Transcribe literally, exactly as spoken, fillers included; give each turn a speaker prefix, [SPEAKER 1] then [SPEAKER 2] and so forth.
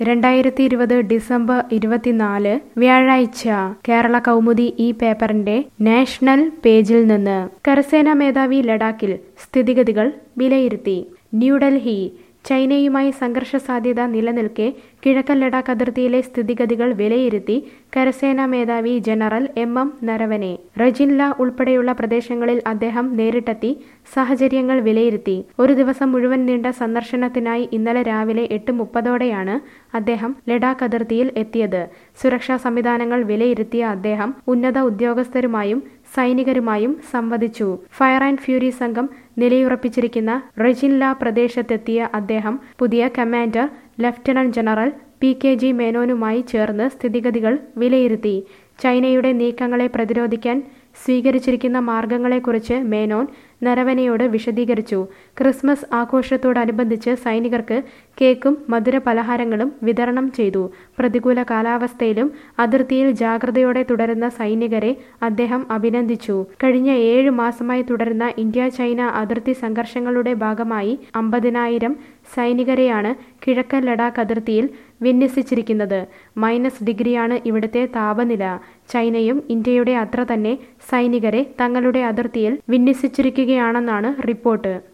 [SPEAKER 1] രണ്ടായിരത്തി ഇരുപത് ഡിസംബർ ഇരുപത്തിനാല് വ്യാഴാഴ്ച കേരള കൗമുദി ഈ പേപ്പറിന്റെ നാഷണൽ പേജിൽ നിന്ന് കരസേനാ മേധാവി ലഡാക്കിൽ സ്ഥിതിഗതികൾ വിലയിരുത്തി. ന്യൂഡൽഹി ചൈനയുമായി സംഘർഷ സാധ്യത നിലനിൽക്കെ കിഴക്കൻ ലഡാക്ക് അതിർത്തിയിലെ സ്ഥിതിഗതികൾ വിലയിരുത്തി കരസേനാ മേധാവി general M M Naravane. Rechin La ഉൾപ്പെടെയുള്ള പ്രദേശങ്ങളിൽ അദ്ദേഹം നേരിട്ടെത്തി സാഹചര്യങ്ങൾ വിലയിരുത്തി. ഒരു ദിവസം മുഴുവൻ നീണ്ട സന്ദർശനത്തിനായി ഇന്നലെ രാവിലെ എട്ട് മുപ്പതോടെയാണ് അദ്ദേഹം ലഡാക്ക് അതിർത്തിയിൽ എത്തിയത്. സുരക്ഷാ സംവിധാനങ്ങൾ വിലയിരുത്തിയ അദ്ദേഹം ഉന്നത ഉദ്യോഗസ്ഥരുമായും സൈനികരുമായും സംവദിച്ചു. ഫയർ ആൻഡ് ഫ്യൂരി സംഘം നിലയുറപ്പിച്ചിരിക്കുന്ന റജിൻല പ്രദേശത്തെത്തിയ അദ്ദേഹം പുതിയ commander lieutenant general P K G മേനോനുമായി ചേർന്ന് സ്ഥിതിഗതികൾ വിലയിരുത്തി. ചൈനയുടെ നീക്കങ്ങളെ പ്രതിരോധിക്കാൻ സ്വീകരിച്ചിരിക്കുന്ന മാർഗങ്ങളെക്കുറിച്ച് മേനോൻ നരവനെയോട് വിശദീകരിച്ചു. ക്രിസ്മസ് ആഘോഷത്തോടനുബന്ധിച്ച് സൈനികർക്ക് കേക്കും മധുര പലഹാരങ്ങളും വിതരണം ചെയ്തു. പ്രതികൂല കാലാവസ്ഥയിലും അതിർത്തിയിൽ ജാഗ്രതയോടെ തുടരുന്ന സൈനികരെ അദ്ദേഹം അഭിനന്ദിച്ചു. കഴിഞ്ഞ ഏഴ് മാസമായി തുടരുന്ന ഇന്ത്യ ചൈന അതിർത്തി സംഘർഷങ്ങളുടെ ഭാഗമായി അമ്പതിനായിരം സൈനികരെയാണ് കിഴക്കൻ ലഡാക്ക് അതിർത്തിയിൽ വിന്യസിച്ചിരിക്കുന്നത്. മൈനസ് ഡിഗ്രിയാണ് ഇവിടുത്തെ താപനില. ചൈനയും ഇന്ത്യയുടെ അത്ര തന്നെ സൈനികരെ തങ്ങളുടെ അതിർത്തിയിൽ വിന്യസിച്ചിരിക്കുകയാണെന്നാണ് റിപ്പോർട്ട്.